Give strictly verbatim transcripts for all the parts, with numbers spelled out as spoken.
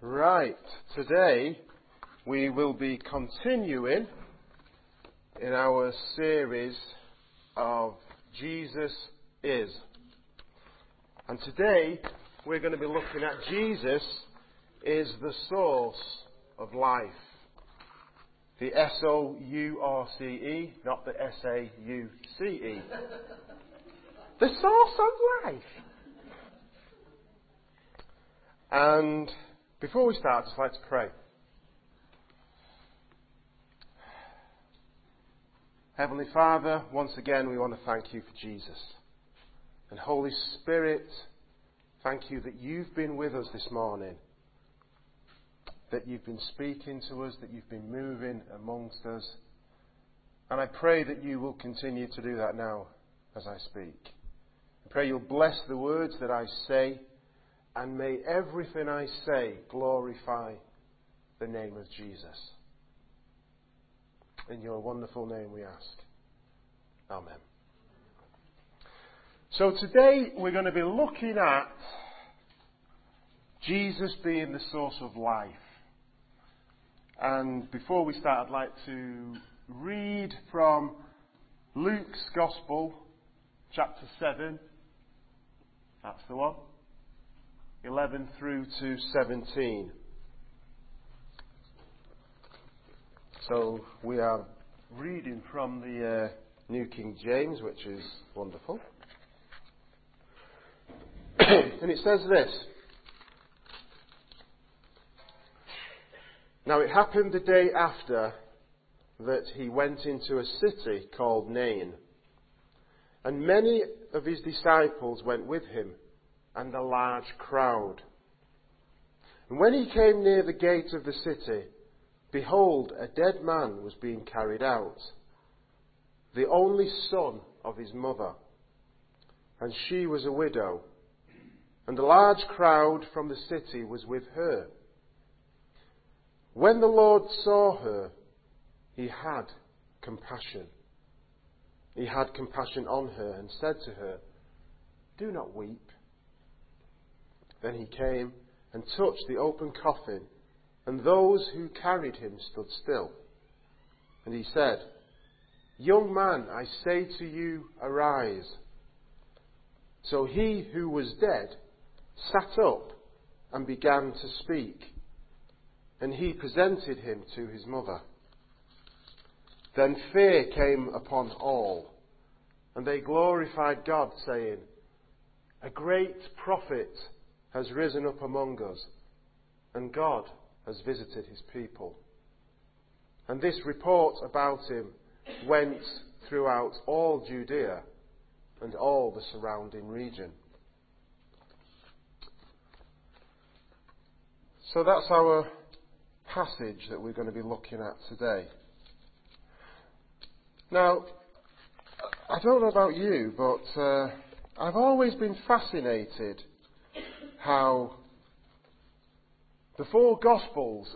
Right, today we will be continuing in our series of Jesus Is. And today we're going to be looking at Jesus is the source of life. The S O U R C E, not the S A U C E. The source of life. And before we start, I'd just like to pray. Heavenly Father, once again we want to thank you for Jesus. And Holy Spirit, thank you that you've been with us this morning. That you've been speaking to us, that you've been moving amongst us. And I pray that you will continue to do that now as I speak. I pray you'll bless the words that I say. And may everything I say glorify the name of Jesus. In your wonderful name we ask. Amen. So today we're going to be looking at Jesus being the source of life. And before we start, I'd like to read from Luke's Gospel, chapter seven. That's the one. eleven through to seventeen. So we are reading from the uh, New King James, which is wonderful. And it says this. Now it happened the day after that he went into a city called Nain. And many of his disciples went with him, and a large crowd. And when he came near the gate of the city, behold, a dead man was being carried out, the only son of his mother, and she was a widow, and a large crowd from the city was with her. When the Lord saw her, he had compassion. He had compassion on her and said to her, "Do not weep." Then he came and touched the open coffin, and those who carried him stood still. And he said, "Young man, I say to you, arise." So he who was dead sat up and began to speak, and he presented him to his mother. Then fear came upon all, and they glorified God, saying, "A great prophet has risen up among us, and God has visited his people." And this report about him went throughout all Judea and all the surrounding region. So that's our passage that we're going to be looking at today. Now, I don't know about you, but uh, I've always been fascinated how the four Gospels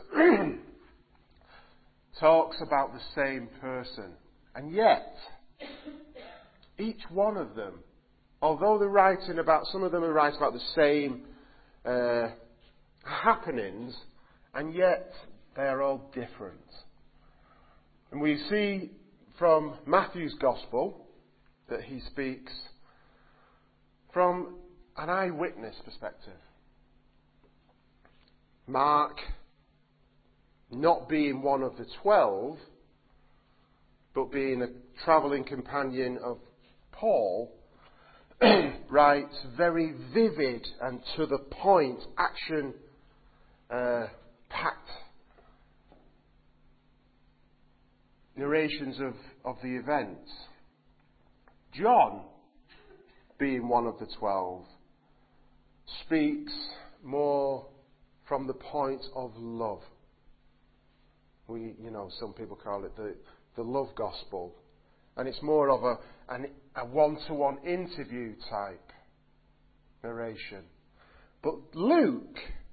talks about the same person. And yet, each one of them, although they're writing about, some of them are writing about the same uh, happenings, and yet they are all different. And we see from Matthew's Gospel that he speaks from an eyewitness perspective. Mark, not being one of the twelve, but being a travelling companion of Paul, writes very vivid and to the point, action uh, packed narrations of, of the events. John, being one of the twelve, speaks more from the point of love. We, you know, some people call it the, the love gospel. And it's more of a, an, a one-to-one interview type narration. But Luke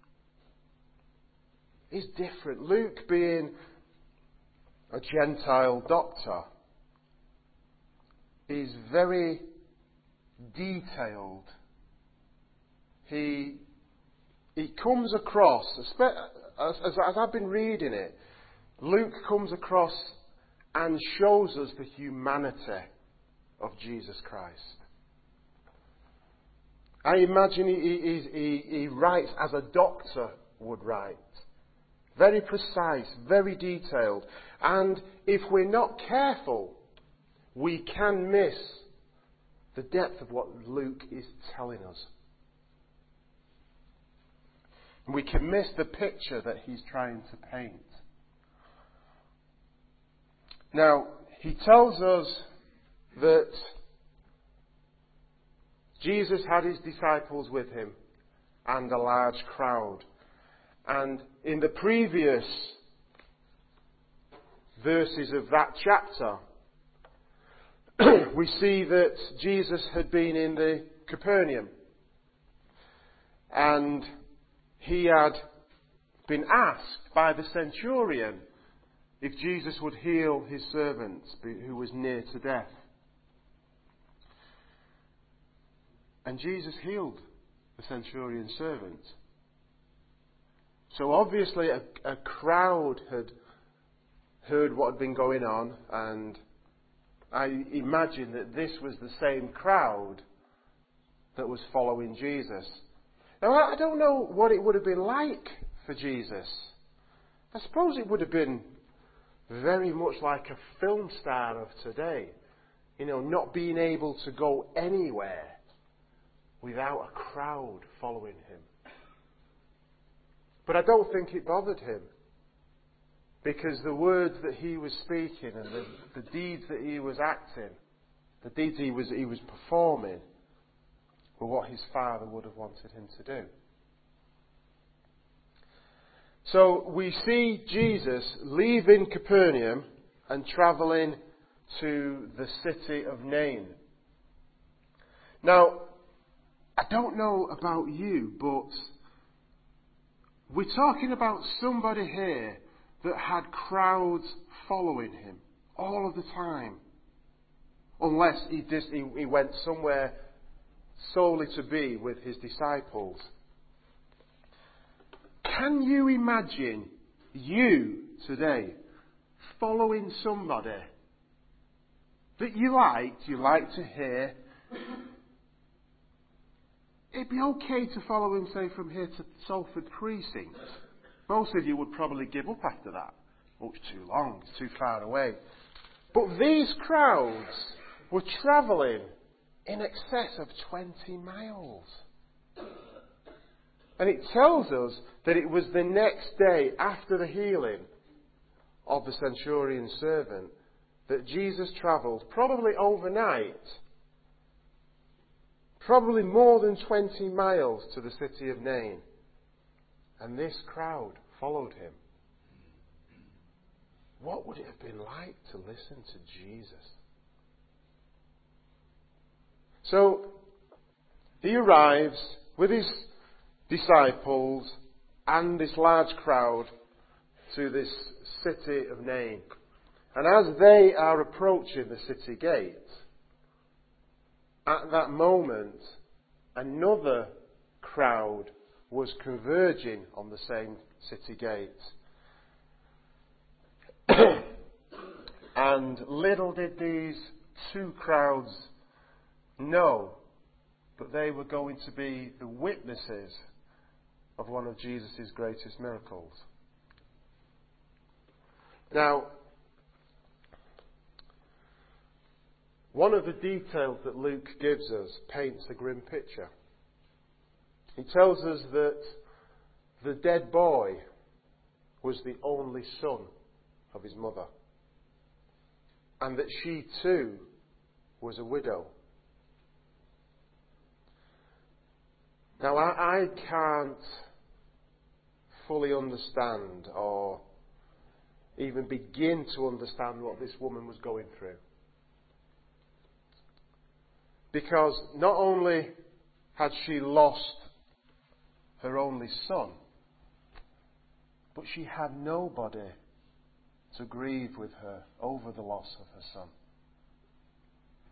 is different. Luke, being a Gentile doctor, is very detailed. He it comes across, as, as, as I've been reading it, Luke comes across and shows us the humanity of Jesus Christ. I imagine he, he, he, he writes as a doctor would write. Very precise, very detailed. And if we're not careful, we can miss the depth of what Luke is telling us. We can miss the picture that he's trying to paint. Now, he tells us that Jesus had his disciples with him and a large crowd. And in the previous verses of that chapter, we see that Jesus had been in the Capernaum. And he had been asked by the centurion if Jesus would heal his servant who was near to death. And Jesus healed the centurion's servant. So obviously a, a crowd had heard what had been going on, and I imagine that this was the same crowd that was following Jesus. Now I don't know what it would have been like for Jesus. I suppose it would have been very much like a film star of today. You know, not being able to go anywhere without a crowd following him. But I don't think it bothered him, because the words that he was speaking and the, the deeds that he was acting, the deeds he was, he was performing, were what his Father would have wanted him to do. So we see Jesus leaving Capernaum and travelling to the city of Nain. Now, I don't know about you, but we're talking about somebody here that had crowds following him all of the time. Unless he, just, he, he went somewhere solely to be with his disciples. Can you imagine you today following somebody that you liked, you like to hear? It'd be okay to follow him, say, from here to Salford Precinct. Most of you would probably give up after that. Oh, it's too long, it's too far away. But these crowds were travelling in excess of twenty miles. And it tells us that it was the next day after the healing of the centurion's servant that Jesus travelled, probably overnight, probably more than twenty miles to the city of Nain. And this crowd followed him. What would it have been like to listen to Jesus? So, he arrives with his disciples and this large crowd to this city of Nain. And as they are approaching the city gate, at that moment, another crowd was converging on the same city gate. And little did these two crowds know, but they were going to be the witnesses of one of Jesus' greatest miracles. Now, one of the details that Luke gives us paints a grim picture. He tells us that the dead boy was the only son of his mother, and that she too was a widow. Now, I, I can't fully understand or even begin to understand what this woman was going through. Because not only had she lost her only son, but she had nobody to grieve with her over the loss of her son.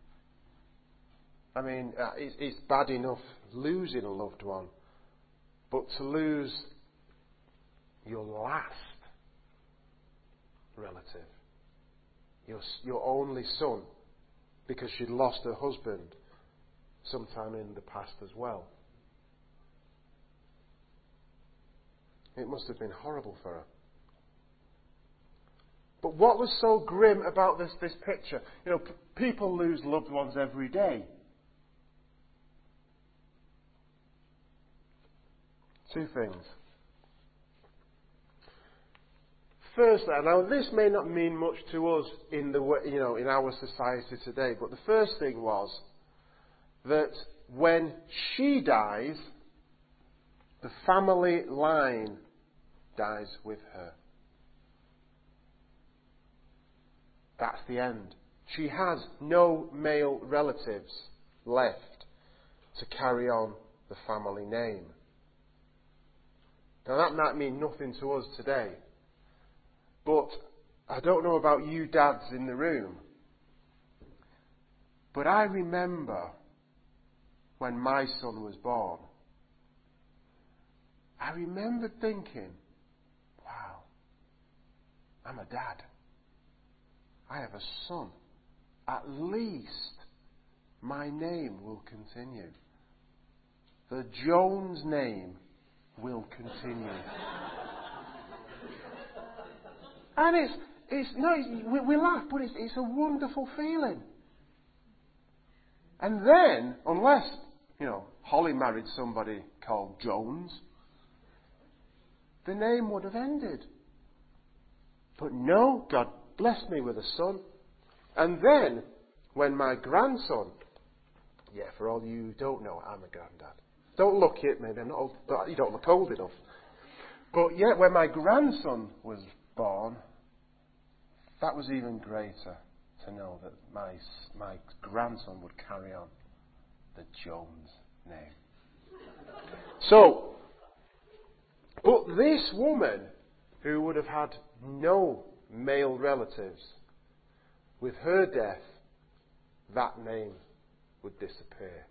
I mean, it's, it's bad enough losing a loved one, but to lose your last relative, your, your only son, because she'd lost her husband sometime in the past as well. It must have been horrible for her. But what was so grim about this, this picture? You know, p- people lose loved ones every day. Two things. First, now this may not mean much to us in the you know in our society today, but the first thing was that when she dies, the family line dies with her. That's the end. She has no male relatives left to carry on the family name. Now that might mean nothing to us today, but I don't know about you dads in the room, but I remember when my son was born, I remember thinking, wow, I'm a dad. I have a son. At least my name will continue. The Jones name will continue. And it's, it's no, we, we laugh, but it's, it's a wonderful feeling. And then, unless, you know, Holly married somebody called Jones, the name would have ended. But no, God blessed me with a son. And then, when my grandson, yeah, for all you who don't know, I'm a granddad. Don't look at me, they're not old, you don't look old enough. But yet, when my grandson was born, that was even greater to know that my my grandson would carry on the Jones name. So, but this woman, who would have had no male relatives, with her death, that name would disappear.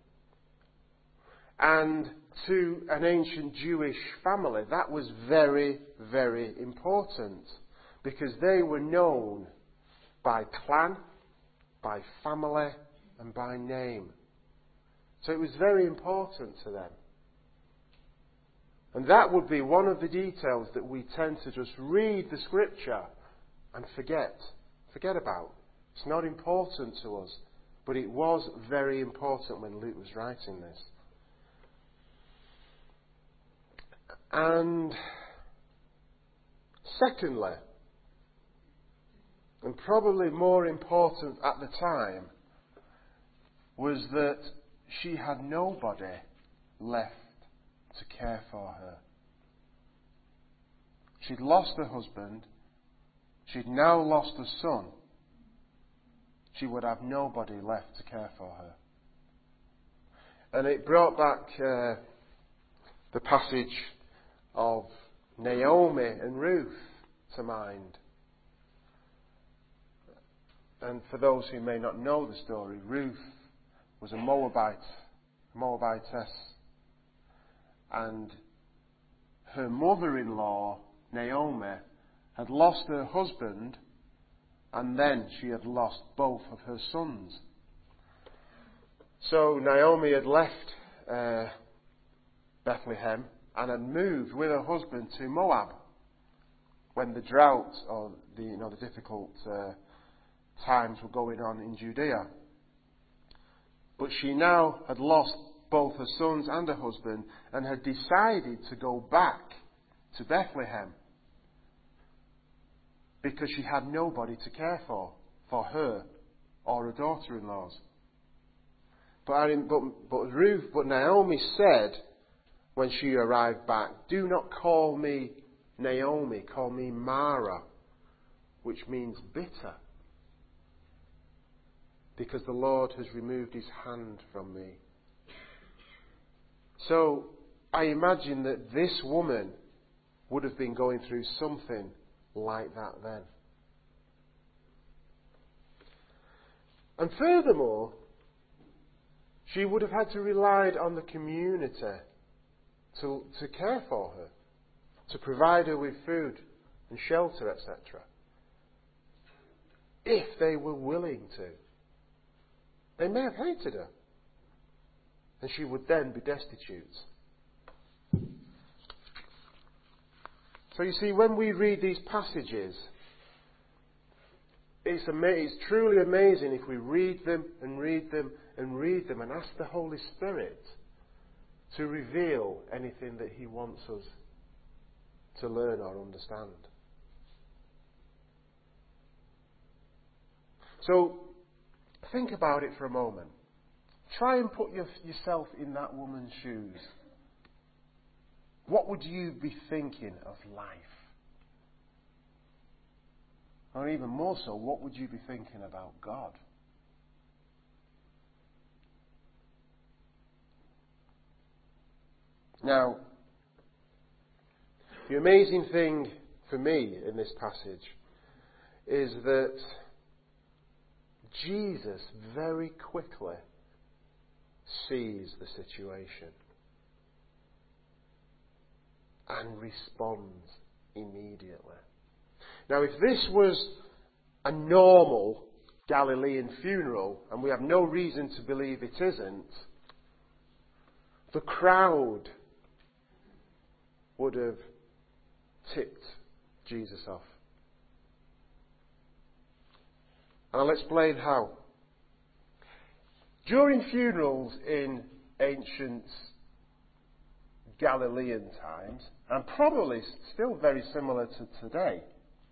And to an ancient Jewish family, that was very, very important, because they were known by clan, by family, and by name. So it was very important to them. And that would be one of the details that we tend to just read the scripture and forget, forget about. It's not important to us, but it was very important when Luke was writing this. And secondly, and probably more important at the time, was that she had nobody left to care for her. She'd lost her husband. She'd now lost her son. She would have nobody left to care for her. And it brought back uh, the passage of Naomi and Ruth to mind. And for those who may not know the story, Ruth was a Moabite, Moabitess. And her mother-in-law, Naomi, had lost her husband, and then she had lost both of her sons. So Naomi had left uh, Bethlehem and had moved with her husband to Moab when the drought or the you know the difficult uh, times were going on in Judea. But she now had lost both her sons and her husband and had decided to go back to Bethlehem because she had nobody to care for, for her or her daughter-in-laws. But, I, but, but Ruth, but Naomi said when she arrived back, "Do not call me Naomi, call me Mara," which means bitter, because the Lord has removed his hand from me. So I imagine that this woman would have been going through something like that then. And furthermore, she would have had to rely on the community to, to care for her, to provide her with food and shelter, et cetera. If they were willing to. They may have hated her, and she would then be destitute. So you see, when we read these passages, it's, ama- it's truly amazing if we read them and read them and read them and ask the Holy Spirit to reveal anything that He wants us to learn or understand. So, think about it for a moment. Try and put your, yourself in that woman's shoes. What would you be thinking of life? Or even more so, what would you be thinking about God? Now, the amazing thing for me in this passage is that Jesus very quickly sees the situation and responds immediately. Now, if this was a normal Galilean funeral, and we have no reason to believe it isn't, the crowd would have tipped Jesus off. And I'll explain how. During funerals in ancient Galilean times, and probably still very similar to today,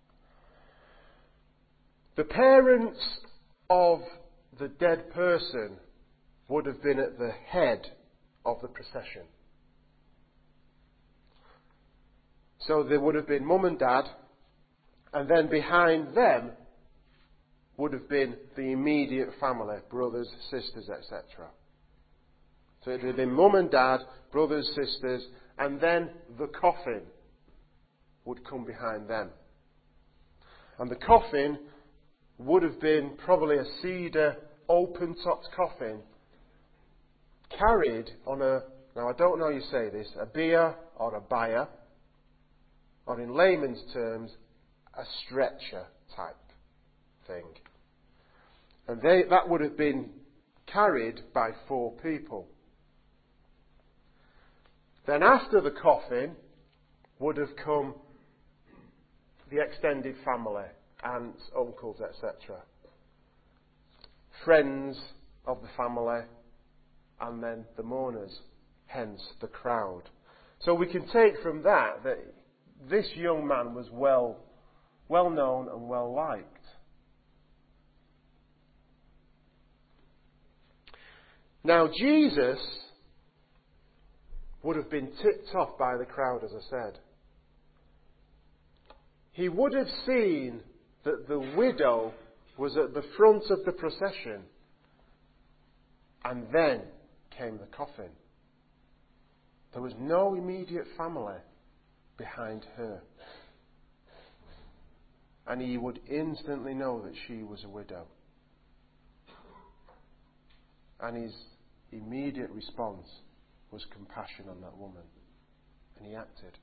the parents of the dead person would have been at the head of the procession. So there would have been mum and dad, and then behind them would have been the immediate family, brothers, sisters, et cetera. So it would have been mum and dad, brothers, sisters, and then the coffin would come behind them. And the coffin would have been probably a cedar, open-topped coffin, carried on a, now I don't know how you say this, a bier or a bier, or in layman's terms, a stretcher type thing. And they, that would have been carried by four people. Then after the coffin would have come the extended family, aunts, uncles, et cetera. Friends of the family, and then the mourners, hence the crowd. So we can take from that that this young man was well, well known and well liked. Now Jesus would have been tipped off by the crowd, as I said. He would have seen that the widow was at the front of the procession, and then came the coffin. There was no immediate family behind her. And he would instantly know that she was a widow. And his immediate response was compassion on that woman. And he acted.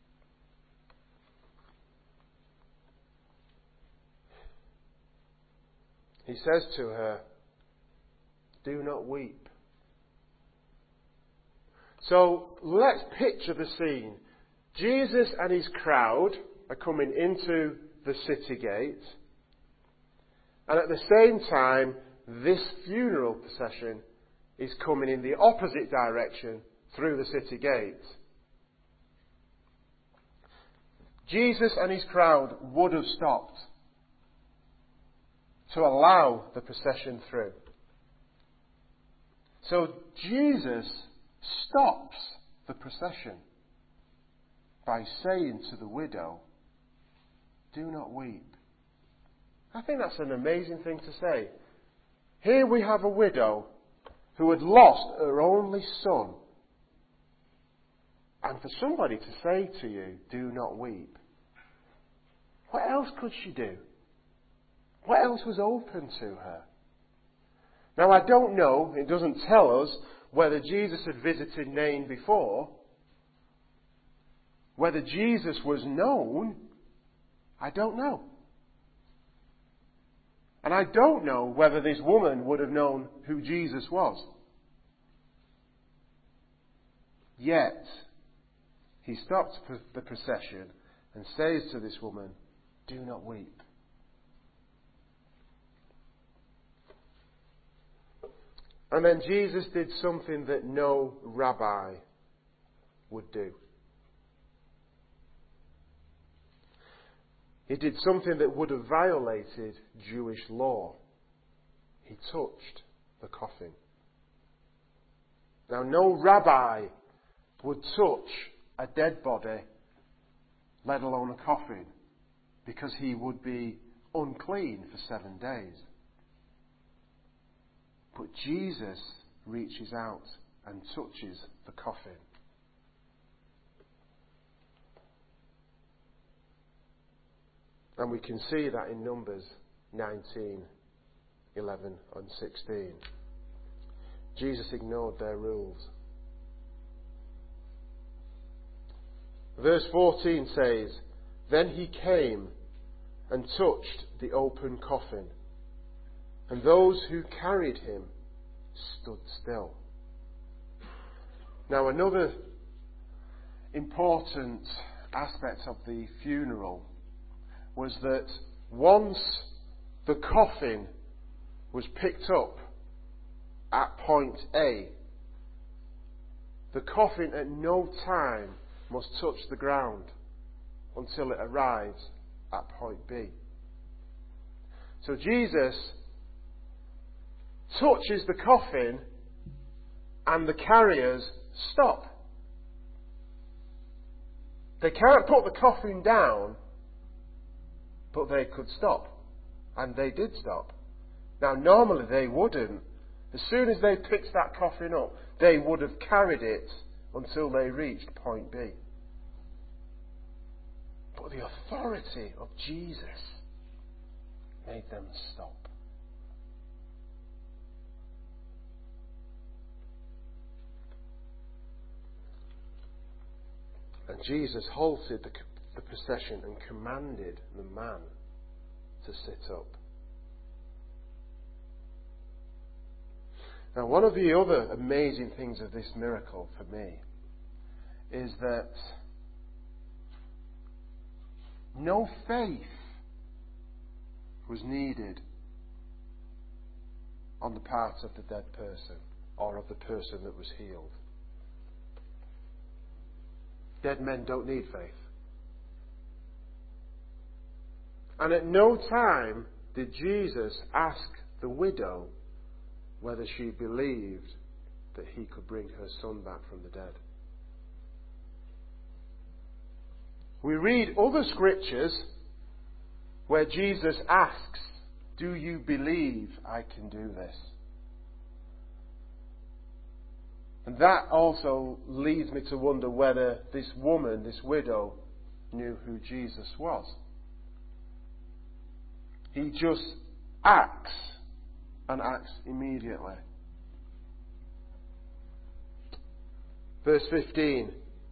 He says to her, "Do not weep." So let's picture the scene. Jesus and his crowd are coming into the city gate. And at the same time, this funeral procession is coming in the opposite direction through the city gate. Jesus and his crowd would have stopped to allow the procession through. So Jesus stops the procession by saying to the widow, "Do not weep." I think that's an amazing thing to say. Here we have a widow who had lost her only son. And for somebody to say to you, "Do not weep," what else could she do? What else was open to her? Now I don't know, it doesn't tell us whether Jesus had visited Nain before, Whether Jesus was known, I don't know. And I don't know whether this woman would have known who Jesus was. Yet, he stops the procession and says to this woman, "Do not weep." And then Jesus did something that no rabbi would do. He did something that would have violated Jewish law. He touched the coffin. Now, no rabbi would touch a dead body, let alone a coffin, because he would be unclean for seven days. But Jesus reaches out and touches the coffin. And we can see that in Numbers nineteen, eleven and sixteen. Jesus ignored their rules. Verse fourteen says, "Then he came and touched the open coffin, and those who carried him stood still." Now, another important aspect of the funeral was that once the coffin was picked up at point A, the coffin at no time must touch the ground until it arrives at point B. So Jesus touches the coffin and the carriers stop. They can't put the coffin down, but they could stop. And they did stop. Now, normally they wouldn't. As soon as they picked that coffin up, they would have carried it until they reached point B. But the authority of Jesus made them stop. And Jesus halted the, the procession and commanded the man to sit up. Now, one of the other amazing things of this miracle for me is that no faith was needed on the part of the dead person or of the person that was healed. Dead men don't need faith. And at no time did Jesus ask the widow whether she believed that he could bring her son back from the dead. We read other scriptures where Jesus asks, "Do you believe I can do this?" And that also leads me to wonder whether this woman, this widow, knew who Jesus was. He just acts and acts immediately. Verse fifteen.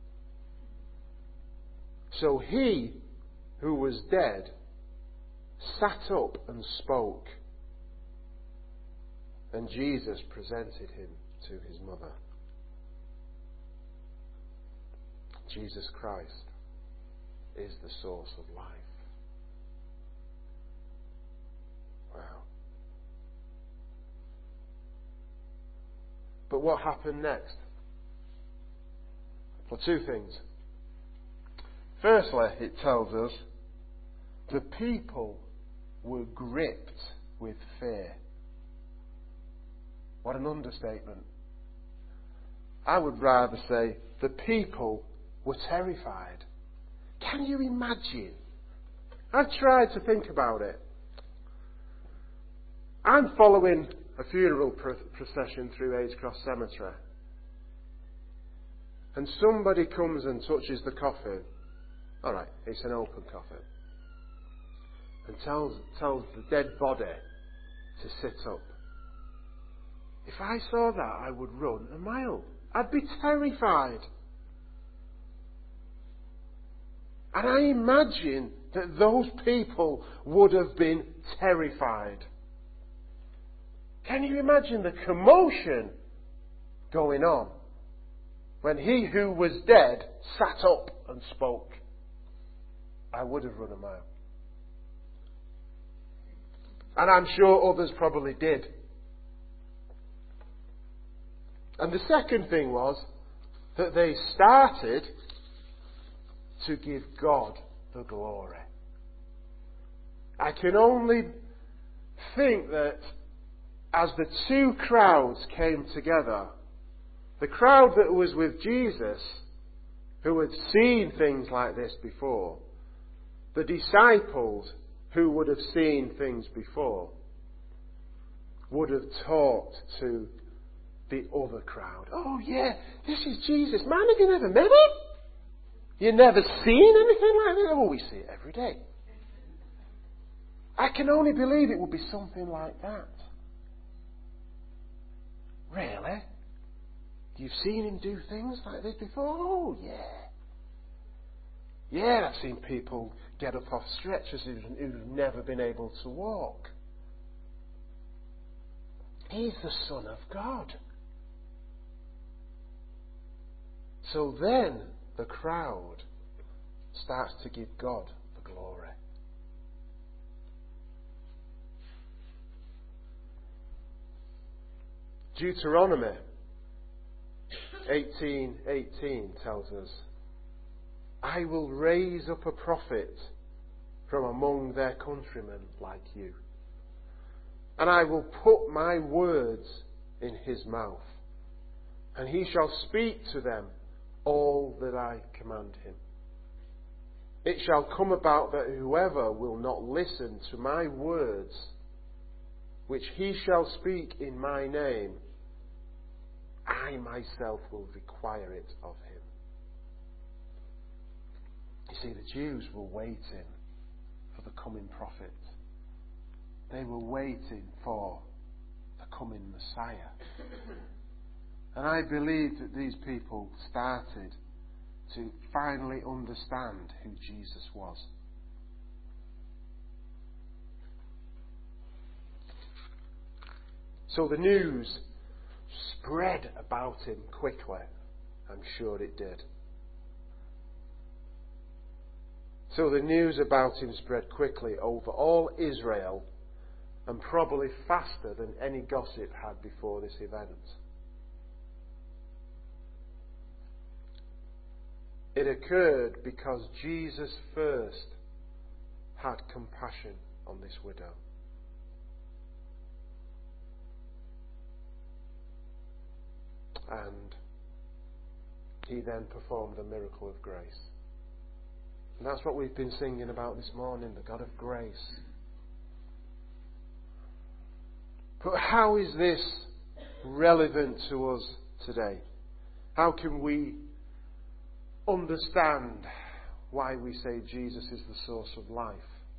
So he who was dead sat up and spoke, and Jesus presented him to his mother. Jesus Christ is the source of life. Wow. But what happened next? Well, two things. Firstly, it tells us the people were gripped with fear. What an understatement. I would rather say the people were terrified. Can you imagine? I've tried to think about it. I'm following a funeral procession through Age Cross Cemetery. And somebody comes and touches the coffin. All right, it's an open coffin. And tells, tells the dead body to sit up. If I saw that, I would run a mile. I'd be terrified. And I imagine that those people would have been terrified. Can you imagine the commotion going on when he who was dead sat up and spoke? I would have run a mile. And I'm sure others probably did. And the second thing was that they started to give God the glory. I can only think that as the two crowds came together, the crowd that was with Jesus, who had seen things like this before, the disciples who would have seen things before, would have talked to the other crowd. Oh yeah, this is Jesus. Man, have you never met him? You've never seen anything like this? Oh, we see it every day. I can only believe it would be something like that. Really? You've seen him do things like this before? Oh, yeah. Yeah, I've seen people get up off stretchers who've never been able to walk. He's the Son of God. So then the crowd starts to give God the glory. Deuteronomy eighteen eighteen tells us, I will raise up a prophet from among their countrymen like you, and I will put my words in his mouth, and he shall speak to them all that I command him. It shall come about that whoever will not listen to my words, which he shall speak in my name, I myself will require it of him. You see, the Jews were waiting for the coming prophet. They were waiting for the coming Messiah. And I believe that these people started to finally understand who Jesus was. So the news spread about him quickly. I'm sure it did. So the news about him spread quickly over all Israel, and probably faster than any gossip had before this event. It occurred because Jesus first had compassion on this widow. And he then performed a miracle of grace. And that's what we've been singing about this morning, the God of grace. But how is this relevant to us today? How can we understand why we say Jesus is the source of life?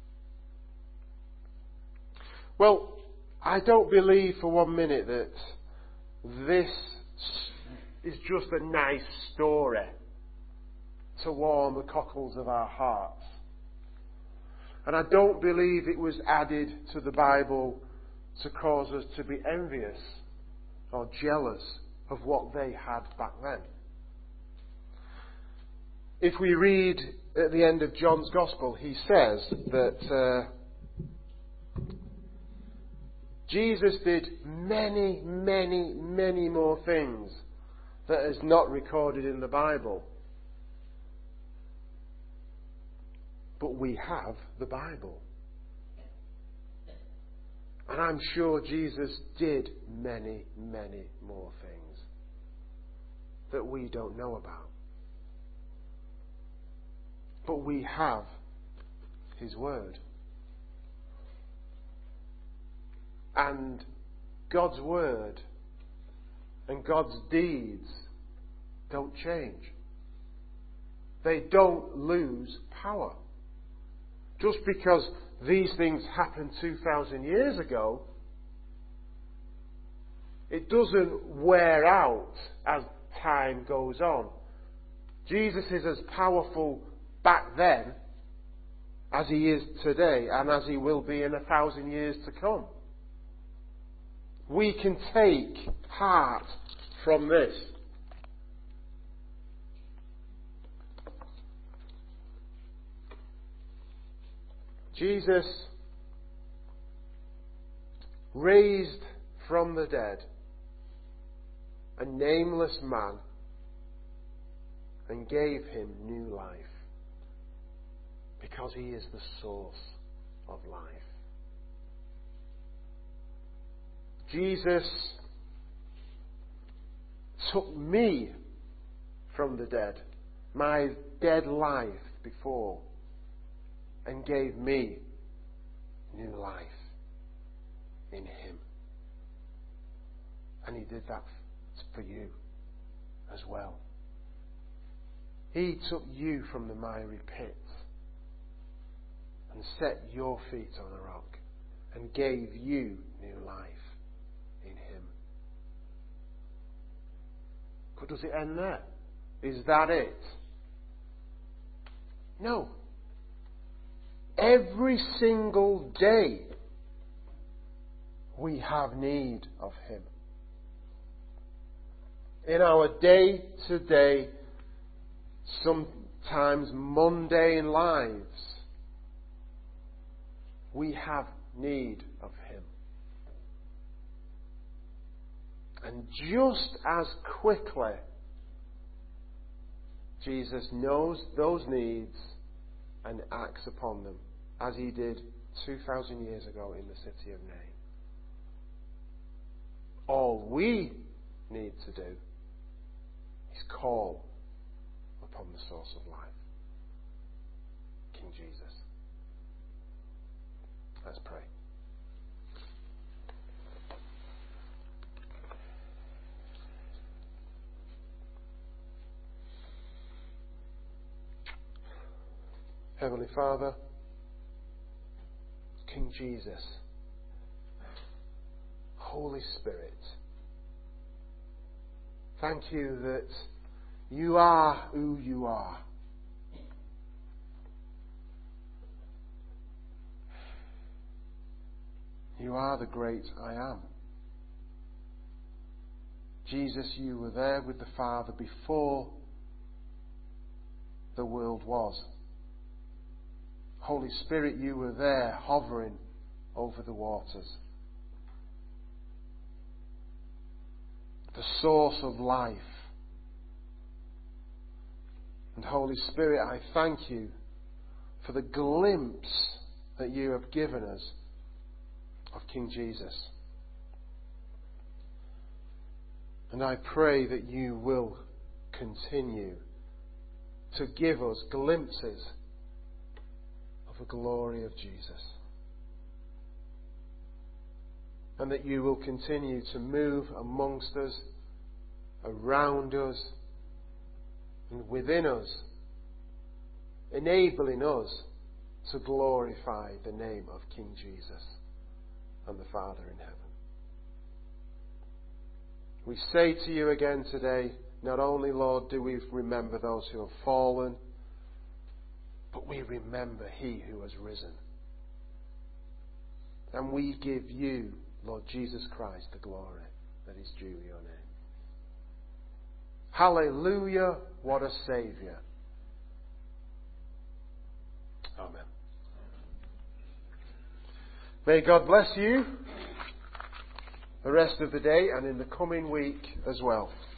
Well, I don't believe for one minute that this is just a nice story to warm the cockles of our hearts. And I don't believe it was added to the Bible to cause us to be envious or jealous of what they had back then. If we read at the end of John's Gospel, he says that uh, Jesus did many, many, many more things that is not recorded in the Bible. But we have the Bible. And I'm sure Jesus did many, many more things that we don't know about. But we have his word. And God's word and God's deeds don't change. They don't lose power. Just because these things happened two thousand years ago, it doesn't wear out as time goes on. Jesus is as powerful back then as he is today and as he will be in a thousand years to come. We can take heart from this. Jesus raised from the dead a nameless man and gave him new life, because he is the source of life. Jesus took me from the dead, my dead life before, and gave me new life in him. And he did that for you as well. He took you from the miry pit and set your feet on a rock and gave you new life in him. But does it end there? Is that it? No. Every single day we have need of him. In our day-to-day, sometimes mundane lives, we have need of him. And just as quickly, Jesus knows those needs and acts upon them, as he did two thousand years ago in the city of Nain. All we need to do is call upon the source of life, King Jesus. Let's pray. Heavenly Father, King Jesus, Holy Spirit, thank you that you are who you are. You are the great I am. Jesus, you were there with the Father before the world was. Holy Spirit, you were there hovering over the waters. The source of life. And Holy Spirit, I thank you for the glimpse that you have given us of King Jesus. And I pray that you will continue to give us glimpses of the glory of Jesus. And that you will continue to move amongst us, around us, and within us, enabling us to glorify the name of King Jesus and the Father in heaven. We say to you again today, not only, Lord, do we remember those who have fallen, but we remember He who has risen. And we give you, Lord Jesus Christ, the glory that is due your name. Hallelujah, what a Saviour. Amen. May God bless you the rest of the day and in the coming week as well.